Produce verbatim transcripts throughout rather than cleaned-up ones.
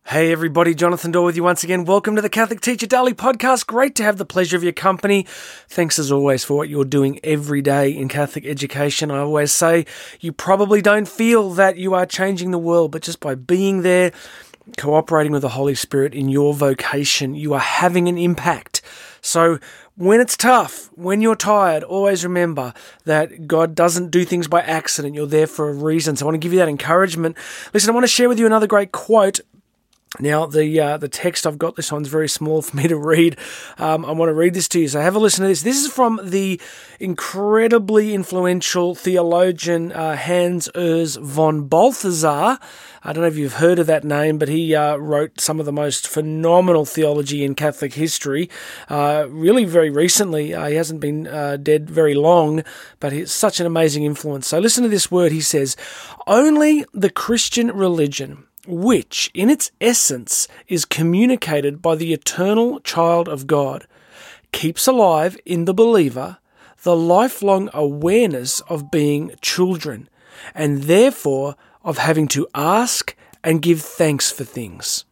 Hey everybody, Jonathan Doyle with you once again. Welcome to the Catholic Teacher Daily Podcast. Great to have the pleasure of your company. Thanks as always for what you're doing every day in Catholic education. I always say you probably don't feel that you are changing the world, but just by being there, cooperating with the Holy Spirit in your vocation, you are having an impact. So when it's tough, when you're tired, always remember that God doesn't do things by accident. You're there for a reason. So I want to give you that encouragement. Listen, I want to share with you another great quote. Now, the uh, the text I've got, this one's very small for me to read. Um, I want to read this to you, so have a listen to this. This is from the incredibly influential theologian uh, Hans Urs von Balthasar. I don't know if you've heard of that name, but he uh, wrote some of the most phenomenal theology in Catholic history. Uh, really very recently, uh, he hasn't been uh, dead very long, but he's such an amazing influence. So listen to this word. He says, "Only the Christian religion, which, in its essence, is communicated by the eternal child of God, keeps alive in the believer the lifelong awareness of being children, and therefore of having to ask and give thanks for things."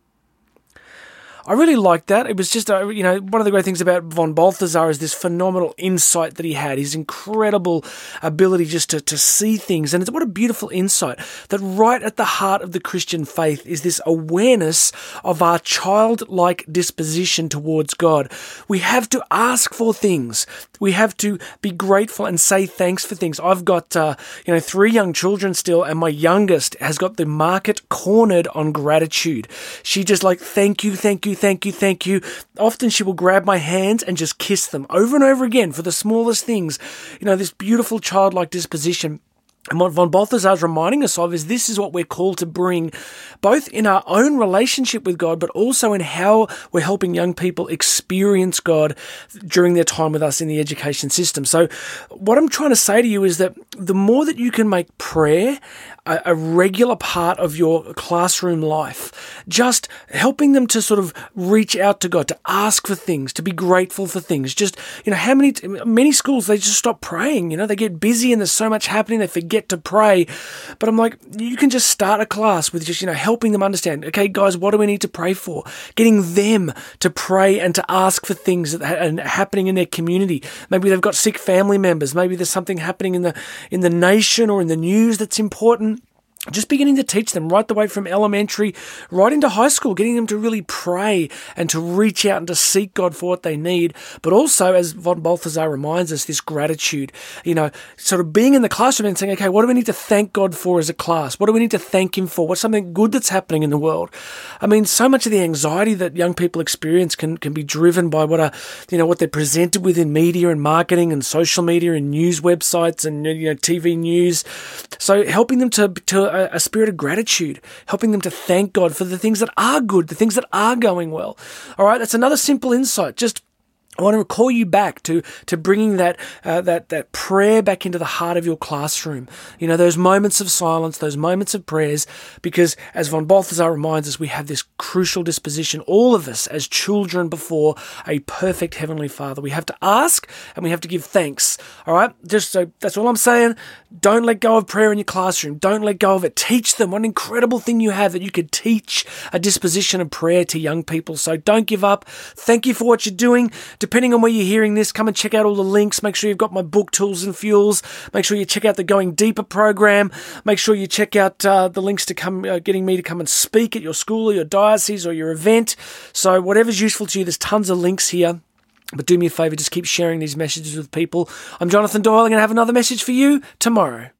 I really liked that. It was just, a, you know, one of the great things about von Balthasar is this phenomenal insight that he had, his incredible ability just to, to see things. And it's what a beautiful insight that right at the heart of the Christian faith is this awareness of our childlike disposition towards God. We have to ask for things. We have to be grateful and say thanks for things. I've got, uh, you know, three young children still, and my youngest has got the market cornered on gratitude. She just like, thank you, thank you, thank you, thank you. Often she will grab my hands and just kiss them over and over again for the smallest things. You know, this beautiful childlike disposition. And what von Balthasar is reminding us of is this is what we're called to bring, both in our own relationship with God, but also in how we're helping young people experience God during their time with us in the education system. So what I'm trying to say to you is that the more that you can make prayer a, a regular part of your classroom life, just helping them to sort of reach out to God, to ask for things, to be grateful for things. Just, you know, how many, many schools, they just stop praying, you know, they get busy and there's so much happening, they forget to pray. But I'm like, you can just start a class with just, you know, helping them understand, okay, guys, what do we need to pray for? Getting them to pray and to ask for things that are happening in their community. Maybe they've got sick family members. Maybe there's something happening in the, in the nation or in the news that's important. Just beginning to teach them right the way from elementary, right into high school, getting them to really pray and to reach out and to seek God for what they need. But also, as von Balthasar reminds us, this gratitude, you know, sort of being in the classroom and saying, okay, what do we need to thank God for as a class? What do we need to thank Him for? What's something good that's happening in the world? I mean, so much of the anxiety that young people experience can, can be driven by what are, you know, what they're presented with in media and marketing and social media and news websites and, you know, T V news. So helping them to, to a spirit of gratitude, helping them to thank God for the things that are good, the things that are going well. All right, that's another simple insight. Just I want to call you back to to bringing that uh, that that prayer back into the heart of your classroom. You know, those moments of silence, those moments of prayers, because as von Balthasar reminds us, we have this crucial disposition, all of us as children before a perfect Heavenly Father. We have to ask and we have to give thanks. All right, just so that's all I'm saying. Don't let go of prayer in your classroom. Don't let go of it. Teach them. What an incredible thing you have that you could teach a disposition of prayer to young people. So don't give up. Thank you for what you're doing. Depending on where you're hearing this, come and check out all the links. Make sure you've got my book, Tools and Fuels. Make sure you check out the Going Deeper program. Make sure you check out uh, the links to come, uh, getting me to come and speak at your school or your diocese or your event. So whatever's useful to you, there's tons of links here. But do me a favor, just keep sharing these messages with people. I'm Jonathan Doyle. I'm going to have another message for you tomorrow.